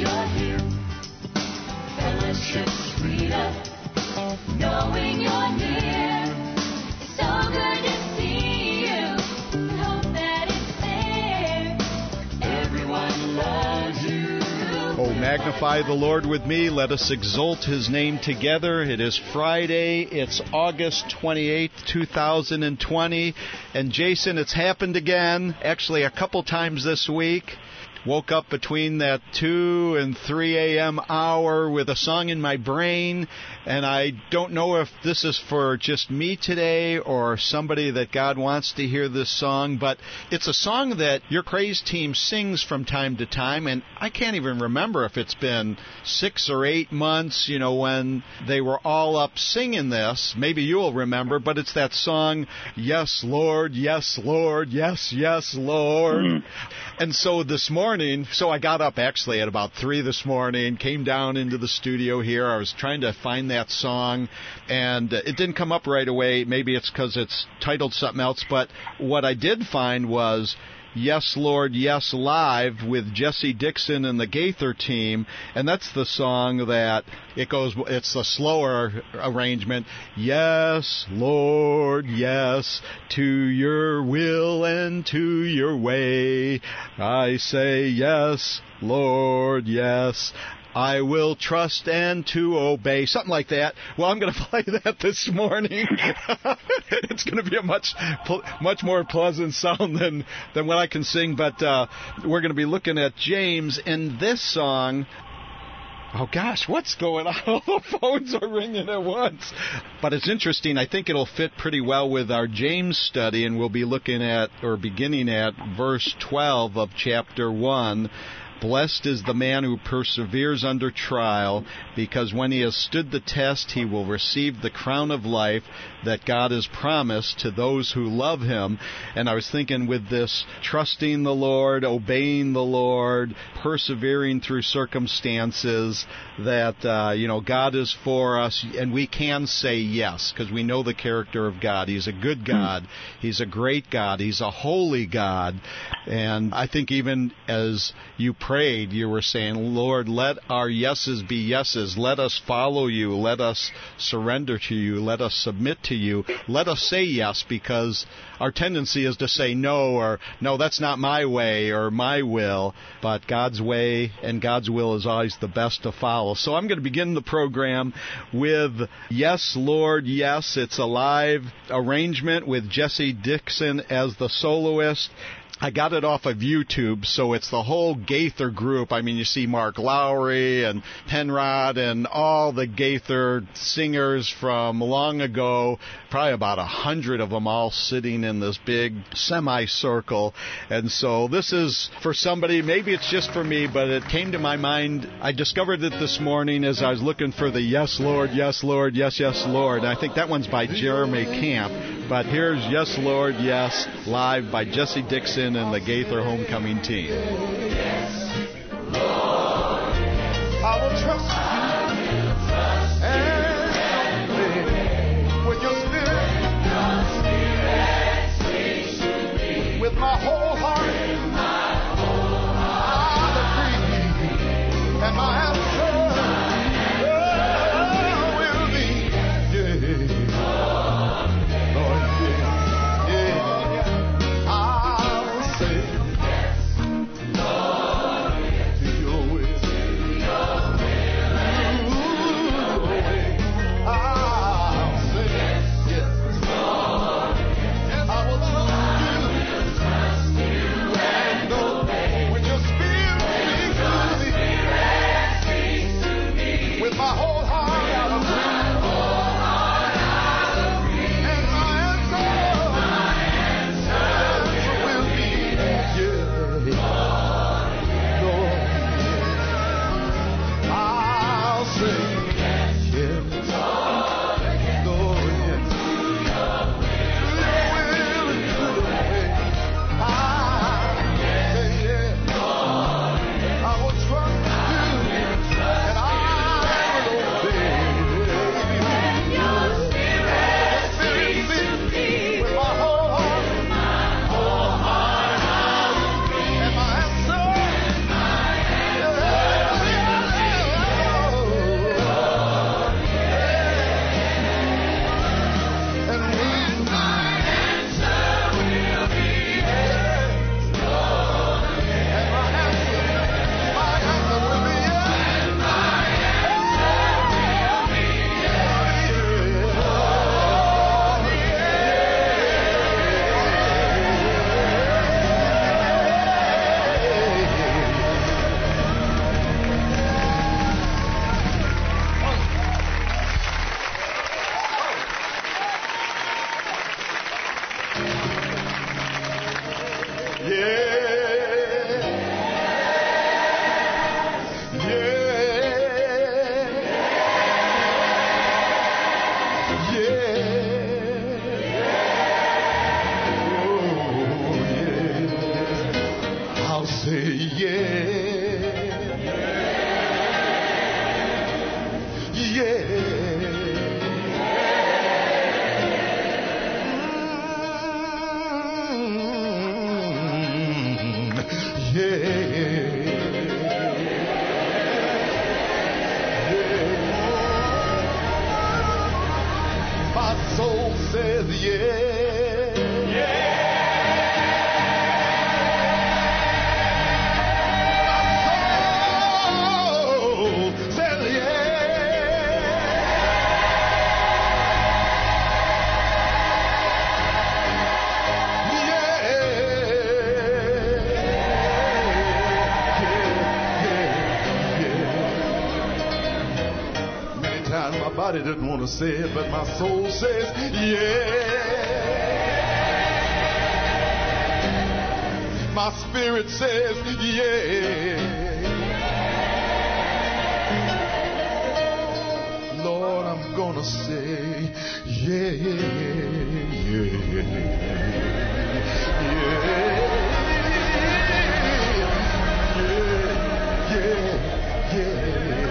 you're here. Fellowship's freedom, knowing you're near. It's so good to see you. Hope that it's there. Everyone loves you. Oh, magnify the Lord with me. Let us exalt His name together. It is Friday. It's August 28th, 2020. And Jason, it's happened again. Actually, a couple times this week. Woke up between that 2 and 3 a.m. hour with a song in my brain, and I don't know if this is for just me today or somebody that God wants to hear this song, but it's a song that your praise team sings from time to time, and I can't even remember if it's been 6 or 8 months, when they were all up singing this. Maybe you'll remember, but it's that song, Yes, Lord, Yes, Lord, Yes, Yes, Lord. And so this morning, I got up actually at about 3 this morning, came down into the studio here. I was trying to find that song, and it didn't come up right away. Maybe it's because it's titled something else, but what I did find was Yes, Lord, Yes, Live with Jesse Dixon and the Gaither team, and that's the song that it's the slower arrangement. Yes, Lord, yes, to your will and to your way. I say yes, Lord, yes. I will trust and to obey. Something like that. Well, I'm going to play that this morning. It's going to be a much more pleasant sound than what I can sing. But we're going to be looking at James in this song. Oh, gosh, what's going on? All the phones are ringing at once. But it's interesting. I think it'll fit pretty well with our James study, and we'll be looking at, or beginning at, verse 12 of chapter 1. Blessed is the man who perseveres under trial, because when he has stood the test, he will receive the crown of life that God has promised to those who love him. And I was thinking with this trusting the Lord, obeying the Lord, persevering through circumstances, that, God is for us, and we can say yes, because we know the character of God. He's a good God. He's a great God. He's a holy God. And I think even as you prayed, you were saying, Lord, let our yeses be yeses. Let us follow you. Let us surrender to you. Let us submit to you. Let us say yes, because our tendency is to say no, or no, that's not my way or my will. But God's way and God's will is always the best to follow. So I'm going to begin the program with Yes, Lord, Yes. It's a live arrangement with Jesse Dixon as the soloist. I got it off of YouTube, so it's the whole Gaither group. I mean, you see Mark Lowry and Penrod and all the Gaither singers from long ago, probably about 100 of them all sitting in this big semicircle. And so this is for somebody, maybe it's just for me, but it came to my mind. I discovered it this morning as I was looking for the Yes, Lord, Yes, Lord, Yes, Yes, Lord. And I think that one's by Jeremy Camp. But here's Yes, Lord, Yes, live by Jesse Dixon and the Gaither Homecoming team. Yes, Lord, I will trust you and obey with your spirit, with my whole heart, I agree, and my answer will be yes. says yeah. My soul says my body didn't want to say it, but my soul says, yeah. My spirit says, yeah. Lord, I'm gonna say, yeah, yeah, yeah, yeah.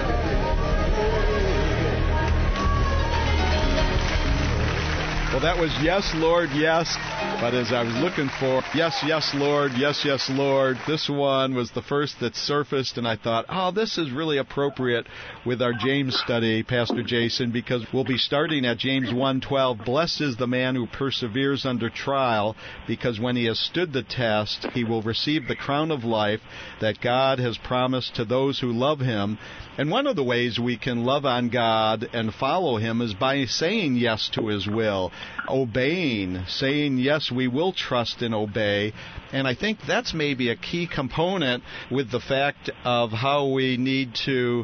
Well, that was Yes, Lord, Yes. But as I was looking for Yes, Yes, Lord, Yes, Yes, Lord, this one was the first that surfaced, and I thought, oh, this is really appropriate with our James study, Pastor Jason, because we'll be starting at James 1:12. Blessed is the man who perseveres under trial, because when he has stood the test, he will receive the crown of life that God has promised to those who love him. And one of the ways we can love on God and follow him is by saying yes to his will, obeying, saying yes, we will trust and obey. And I think that's maybe a key component with the fact of how we need to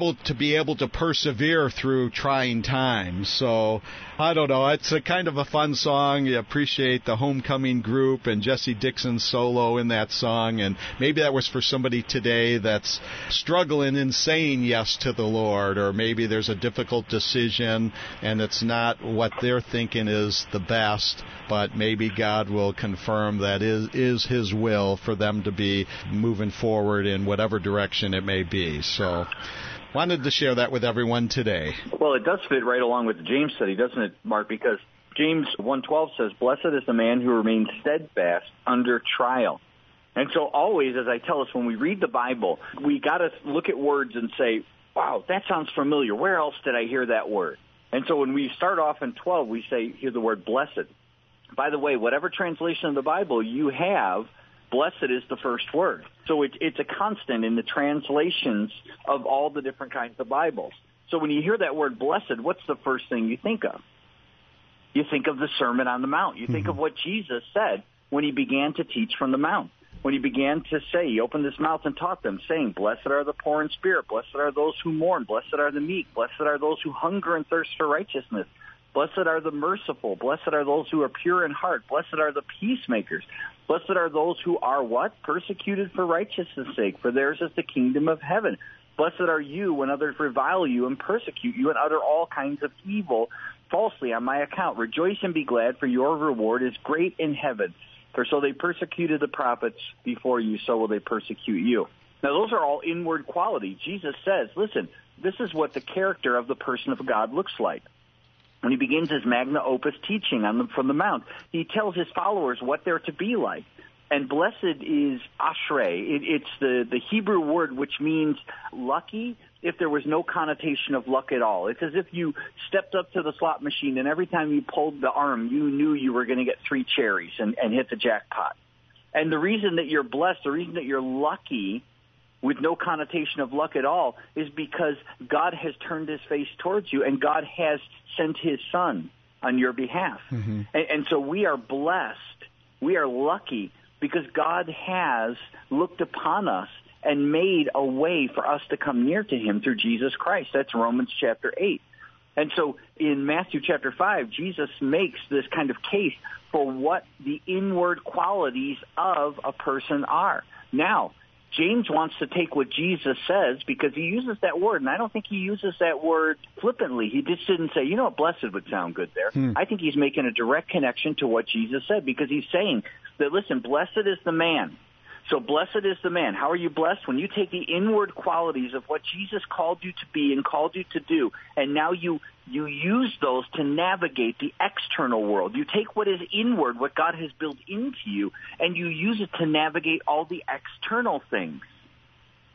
be able to persevere through trying times. So, I don't know, it's a kind of a fun song. You appreciate the Homecoming Group and Jesse Dixon's solo in that song. And maybe that was for somebody today that's struggling in saying yes to the Lord, or maybe there's a difficult decision and it's not what they're thinking is the best, but maybe God will confirm that is his will for them to be moving forward in whatever direction it may be. So wanted to share that with everyone today. Well, it does fit right along with the James study, doesn't it, Mark? Because James 1:12 says, blessed is the man who remains steadfast under trial. And so always, as I tell us, when we read the Bible, we got to look at words and say, wow, that sounds familiar. Where else did I hear that word? And so when we start off in 12, we hear the word blessed. By the way, whatever translation of the Bible you have, blessed is the first word. So it's a constant in the translations of all the different kinds of Bibles. So when you hear that word blessed, what's the first thing you think of? You think of the Sermon on the Mount. You think of what Jesus said when he began to teach from the Mount. When he began to say, he opened his mouth and taught them, saying, blessed are the poor in spirit, blessed are those who mourn, blessed are the meek, blessed are those who hunger and thirst for righteousness, blessed are the merciful, blessed are those who are pure in heart, blessed are the peacemakers, blessed are those who are what? Persecuted for righteousness' sake, for theirs is the kingdom of heaven. Blessed are you when others revile you and persecute you and utter all kinds of evil falsely on my account. Rejoice and be glad, for your reward is great in heaven. For so they persecuted the prophets before you, so will they persecute you. Now, those are all inward qualities. Jesus says, listen, this is what the character of the person of God looks like. When he begins his magna opus teaching from the Mount, he tells his followers what they're to be like. And blessed is ashrei. It's the Hebrew word which means lucky if there was no connotation of luck at all. It's as if you stepped up to the slot machine and every time you pulled the arm, you knew you were going to get 3 cherries and hit the jackpot. And the reason that you're blessed, the reason that you're lucky with no connotation of luck at all is because God has turned his face towards you and God has sent his son on your behalf. Mm-hmm. And so we are blessed. We are lucky because God has looked upon us and made a way for us to come near to him through Jesus Christ. That's Romans chapter 8. And so in Matthew chapter 5, Jesus makes this kind of case for what the inward qualities of a person are. Now, James wants to take what Jesus says because he uses that word, and I don't think he uses that word flippantly. He just didn't say, blessed would sound good there. I think he's making a direct connection to what Jesus said because he's saying that, listen, blessed is the man. So blessed is the man. How are you blessed? When you take the inward qualities of what Jesus called you to be and called you to do, and now you use those to navigate the external world. You take what is inward, what God has built into you, and you use it to navigate all the external things.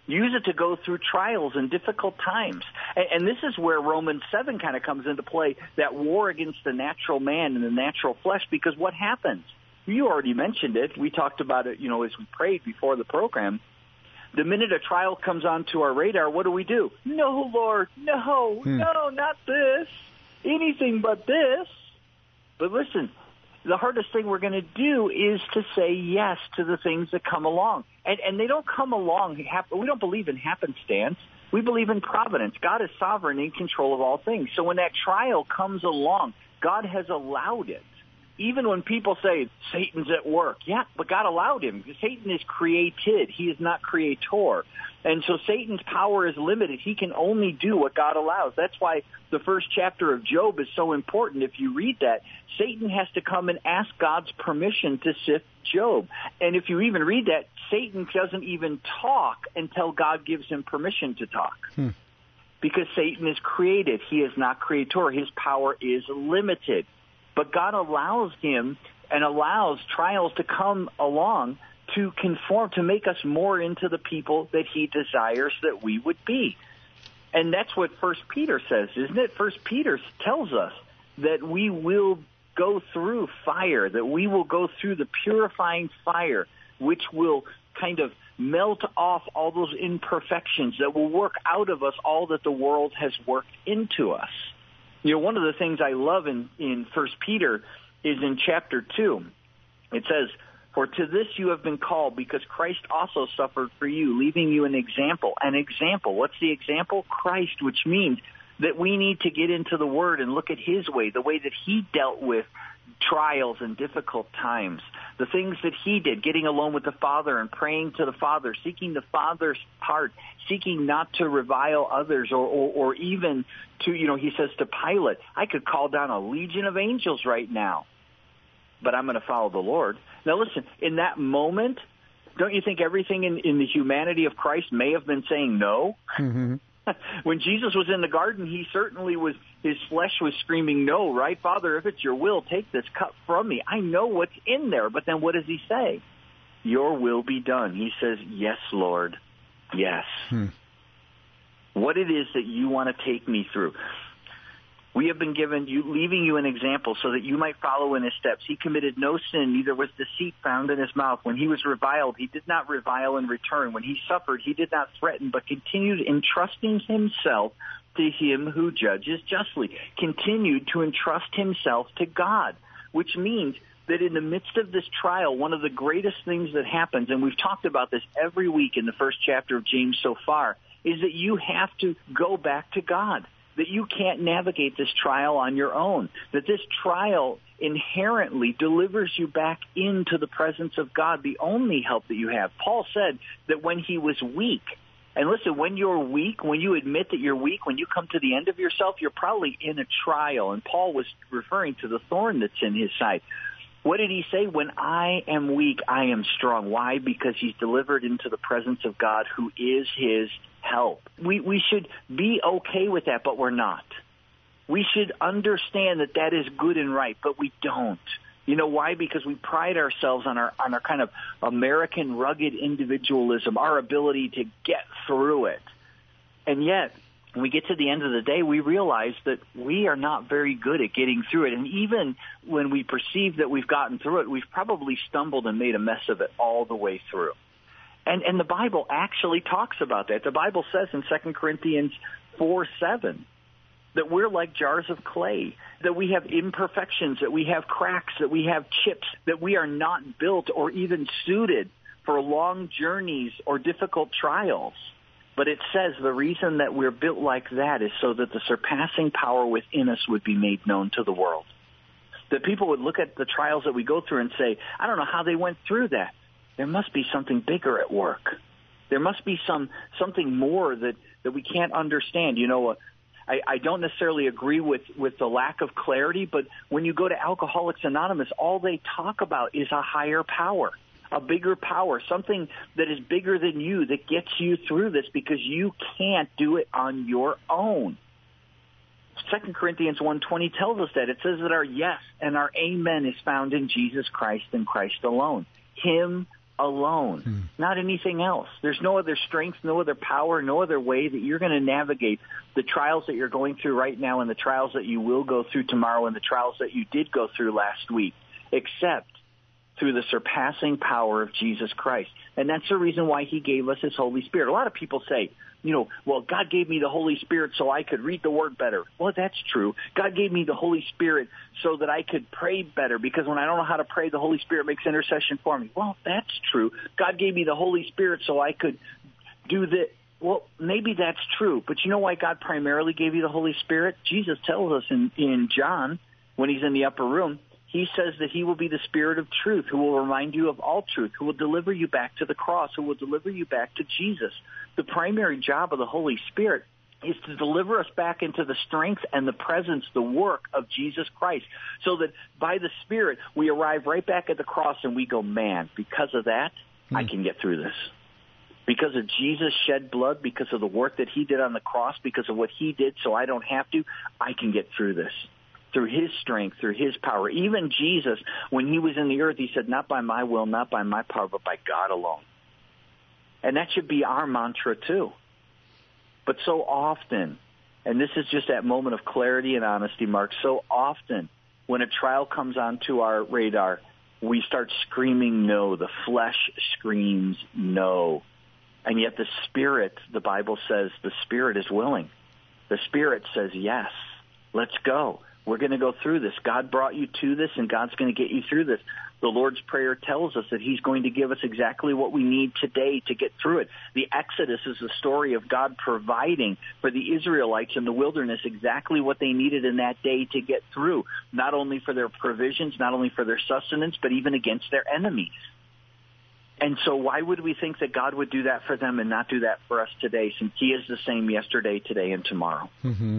Use it to go through trials and difficult times. And this is where Romans 7 kind of comes into play, that war against the natural man and the natural flesh, because what happens? You already mentioned it. We talked about it, as we prayed before the program. The minute a trial comes onto our radar, what do? No, Lord, no, not this. Anything but this. But listen, the hardest thing we're going to do is to say yes to the things that come along. And they don't come along. We don't believe in happenstance. We believe in providence. God is sovereign, in control of all things. So when that trial comes along, God has allowed it. Even when people say Satan's at work, yeah, but God allowed him. Satan is created. He is not creator. And so Satan's power is limited. He can only do what God allows. That's why the first chapter of Job is so important. If you read that, Satan has to come and ask God's permission to sift Job. And if you even read that, Satan doesn't even talk until God gives him permission to talk. Because Satan is created. He is not creator. His power is limited. But God allows him and allows trials to come along to conform, to make us more into the people that he desires that we would be. And that's what 1 Peter says, isn't it? 1 Peter tells us that we will go through fire, that we will go through the purifying fire, which will kind of melt off all those imperfections, that will work out of us all that the world has worked into us. One of the things I love in 1 Peter is in chapter 2. It says, "For to this you have been called, because Christ also suffered for you, leaving you an example." An example. What's the example? Christ, which means that we need to get into the Word and look at his way, the way that he dealt with trials and difficult times, the things that he did, getting alone with the Father and praying to the Father, seeking the Father's heart, seeking not to revile others or even to, he says to Pilate, I could call down a legion of angels right now, but I'm going to follow the Lord. Now listen, in that moment, don't you think everything in the humanity of Christ may have been saying no? Mm-hmm. When Jesus was in the garden, he certainly was, his flesh was screaming no, right? Father, if it's your will, take this cup from me. I know what's in there. But then what does he say? Your will be done. He says, yes, Lord, yes. What it is that you want to take me through. We have been given you, leaving you an example so that you might follow in his steps. He committed no sin, neither was deceit found in his mouth. When he was reviled, he did not revile in return. When he suffered, he did not threaten, but continued entrusting himself to him who judges justly. Continued to entrust himself to God, which means that in the midst of this trial, one of the greatest things that happens, and we've talked about this every week in the first chapter of James so far, is that you have to go back to God. That you can't navigate this trial on your own, that this trial inherently delivers you back into the presence of God, the only help that you have. Paul said that when he was weak, and listen, when you're weak, when you admit that you're weak, when you come to the end of yourself, you're probably in a trial, and Paul was referring to the thorn that's in his side. What did he say? When I am weak, I am strong. Why? Because he's delivered into the presence of God, who is his help. We should be okay with that, but we're not. We should understand that that is good and right, but we don't. You know why? Because we pride ourselves on our kind of American rugged individualism, our ability to get through it. And yet, when we get to the end of the day, we realize that we are not very good at getting through it. And even when we perceive that we've gotten through it, we've probably stumbled and made a mess of it all the way through. And the Bible actually talks about that. The Bible says in 2 Corinthians 4:7 that we're like jars of clay, that we have imperfections, that we have cracks, that we have chips, that we are not built or even suited for long journeys or difficult trials. But it says the reason that we're built like that is so that the surpassing power within us would be made known to the world. That people would look at the trials that we go through and say, I don't know how they went through that. There must be something bigger at work. There must be something more that we can't understand. You know, I don't necessarily agree with the lack of clarity, but when you go to Alcoholics Anonymous, all they talk about is a higher power, a bigger power, something that is bigger than you, that gets you through this because you can't do it on your own. 2 Corinthians 1:20 tells us that. It says that our yes and our amen is found in Jesus Christ and Christ alone. Him alone, not anything else. There's no other strength, no other power, no other way that you're going to navigate the trials that you're going through right now and the trials that you will go through tomorrow and the trials that you did go through last week, except through the surpassing power of Jesus Christ. And that's the reason why he gave us his Holy Spirit. A lot of people say, well, God gave me the Holy Spirit so I could read the Word better. Well, that's true. God gave me the Holy Spirit so that I could pray better, because when I don't know how to pray, the Holy Spirit makes intercession for me. Well, that's true. God gave me the Holy Spirit so I could do the... Well, maybe that's true, but you know why God primarily gave you the Holy Spirit? Jesus tells us in John, when he's in the upper room, he says that he will be the Spirit of truth, who will remind you of all truth, who will deliver you back to the cross, who will deliver you back to Jesus. The primary job of the Holy Spirit is to deliver us back into the strength and the presence, the work of Jesus Christ, so that by the Spirit we arrive right back at the cross and we go, man, because of that, I can get through this. Because of Jesus' shed blood, because of the work that he did on the cross, because of what he did so I don't have to, I can get through this. Through his strength, through his power. Even Jesus, when he was in the earth, he said, not by my will, not by my power, but by God alone. And that should be our mantra too. But so often, and this is just that moment of clarity and honesty, Mark, so often when a trial comes onto our radar, we start screaming no. The flesh screams no. And yet the Spirit, the Bible says, the Spirit is willing. The Spirit says, yes, let's go. We're going to go through this. God brought you to this, and God's going to get you through this. The Lord's Prayer tells us that he's going to give us exactly what we need today to get through it. The Exodus is the story of God providing for the Israelites in the wilderness exactly what they needed in that day to get through, not only for their provisions, not only for their sustenance, but even against their enemies. And so why would we think that God would do that for them and not do that for us today, since he is the same yesterday, today, and tomorrow?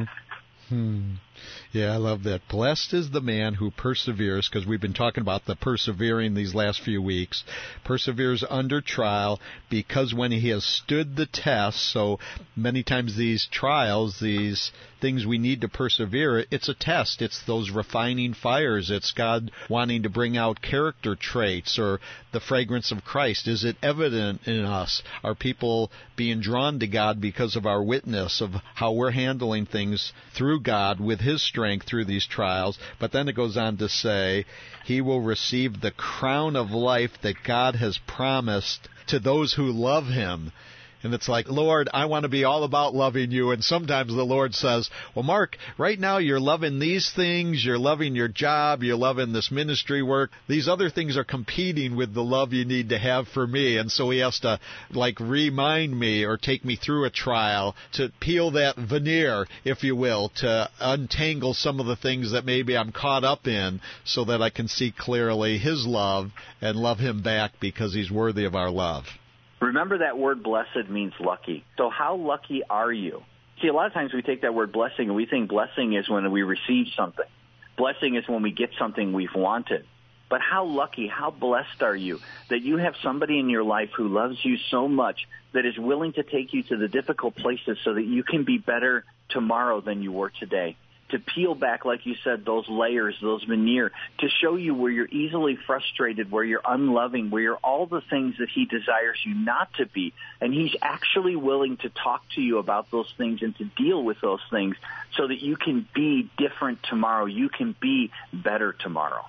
Yeah, I love that. Blessed is the man who perseveres, because we've been talking about the persevering these last few weeks. Perseveres under trial, because when he has stood the test, so many times these trials, these things we need to persevere, it's a test. It's those refining fires. It's God wanting to bring out character traits or the fragrance of Christ. Is it evident in us? Are people being drawn to God because of our witness of how we're handling things through God with his strength through these trials? But then it goes on to say, he will receive the crown of life that God has promised to those who love him. And it's like, Lord, I want to be all about loving you. And sometimes the Lord says, well, Mark, right now you're loving these things. You're loving your job. You're loving this ministry work. These other things are competing with the love you need to have for me. And so he has to, remind me or take me through a trial to peel that veneer, if you will, to untangle some of the things that maybe I'm caught up in so that I can see clearly his love and love him back because he's worthy of our love. Remember that word blessed means lucky. So how lucky are you? See, a lot of times we take that word blessing and we think blessing is when we receive something. Blessing is when we get something we've wanted. But how lucky, how blessed are you that you have somebody in your life who loves you so much that is willing to take you to the difficult places so that you can be better tomorrow than you were today. To peel back, like you said, those layers, those veneer, to show you where you're easily frustrated, where you're unloving, where you're all the things that he desires you not to be. And he's actually willing to talk to you about those things and to deal with those things so that you can be different tomorrow. You can be better tomorrow.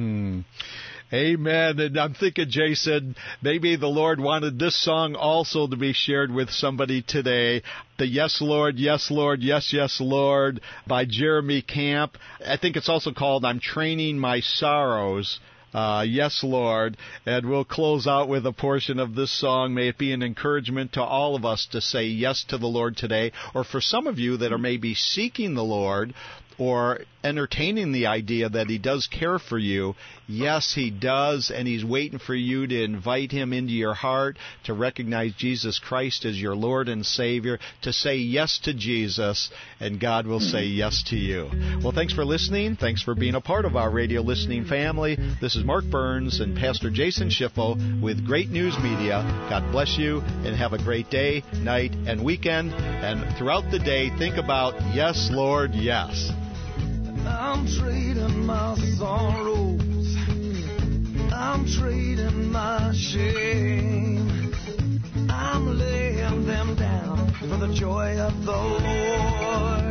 Amen. And I'm thinking, Jason, maybe the Lord wanted this song also to be shared with somebody today. The Yes, Lord, Yes, Lord, Yes, Yes, Lord by Jeremy Camp. I think it's also called I'm Training My Sorrows. Yes, Lord. And we'll close out with a portion of this song. May it be an encouragement to all of us to say yes to the Lord today. Or for some of you that are maybe seeking the Lord or entertaining the idea that he does care for you, yes, he does, and he's waiting for you to invite him into your heart, to recognize Jesus Christ as your Lord and Savior, to say yes to Jesus, and God will say yes to you. Well, thanks for listening. Thanks for being a part of our radio listening family. This is Mark Burns and Pastor Jason Schiffel with Great News Media. God bless you, and have a great day, night, and weekend. And throughout the day, think about yes, Lord, yes. I'm trading my sorrows. I'm trading my shame. I'm laying them down for the joy of the Lord.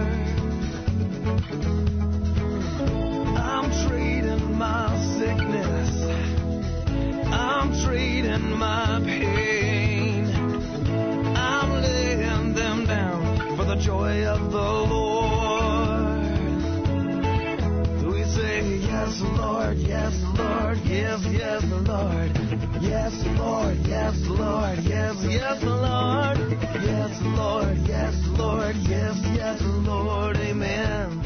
I'm trading my sickness. I'm trading my pain. I'm laying them down for the joy of the Lord. We say, yes, Lord, yes, Lord, yes, yes, Lord. Yes, Lord, yes, Lord, yes, yes, Lord. Yes, Lord, yes, Lord, yes, yes, Lord, amen.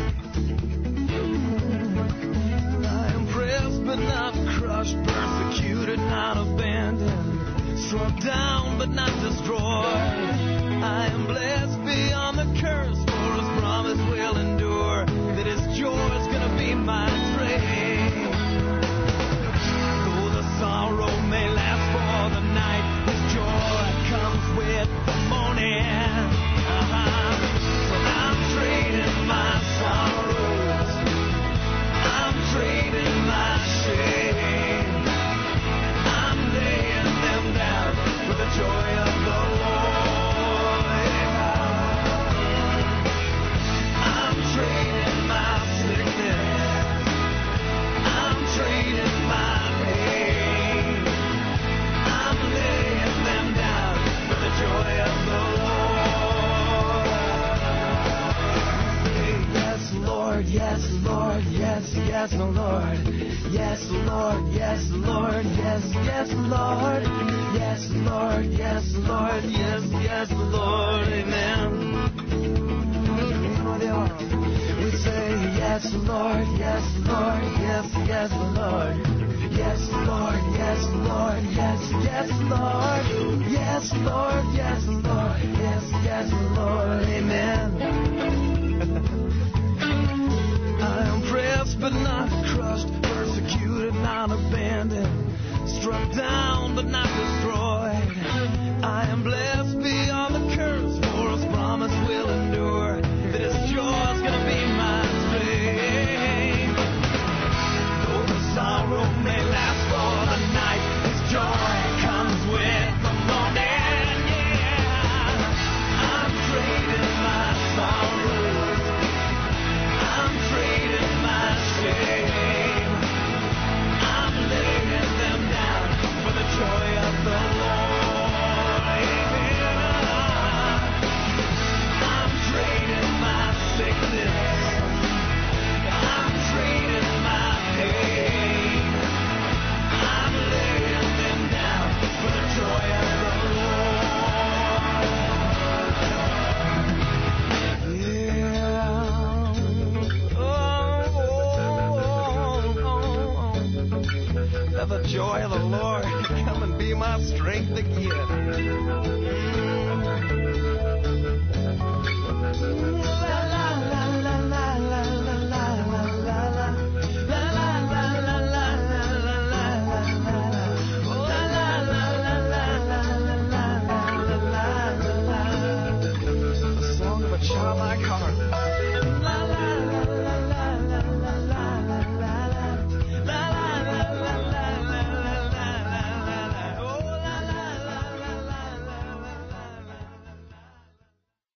I am pressed but not crushed, persecuted, not abandoned, struck down but not destroyed. I am blessed beyond the curse, for his promise will endure, that his joy is gonna be my strength. Though the sorrow may last for the night, his joy comes with the morning. So I'm trading my sorrows, I'm trading my shame, I'm laying them down for the joy of the Lord. I'm trading my sickness, I'm trading my pain, I'm laying them down for the joy of the Lord. Say, yes, Lord, yes, Lord, yes, yes, Lord. Yes, Lord, yes, Lord, yes, yes, Lord. Yes, Lord, yes, Lord, yes, yes, Lord, amen. We say, yes, Lord, yes, Lord, yes, yes, Lord. Yes, Lord, yes, Lord, yes, yes, Lord. Yes, Lord, yes, Lord, yes, yes, Lord, amen. I am pressed but not crushed, persecuted, not abandoned, struck down but not destroyed. I am blessed beyond the curse, for his promise will endure, that his joy is gonna be my strength. Though the sorrow may last for the night, his joy comes with the morning. Yeah, I'm trading my sorrows, I'm trading my shame, I'm laying them down for the joy of the Lord. I'm trading my sickness, I'm trading my pain, I'm laying them down for the joy of the Lord. Yeah. Let the joy of the Lord come and be my strength again. A song of a childlike heart.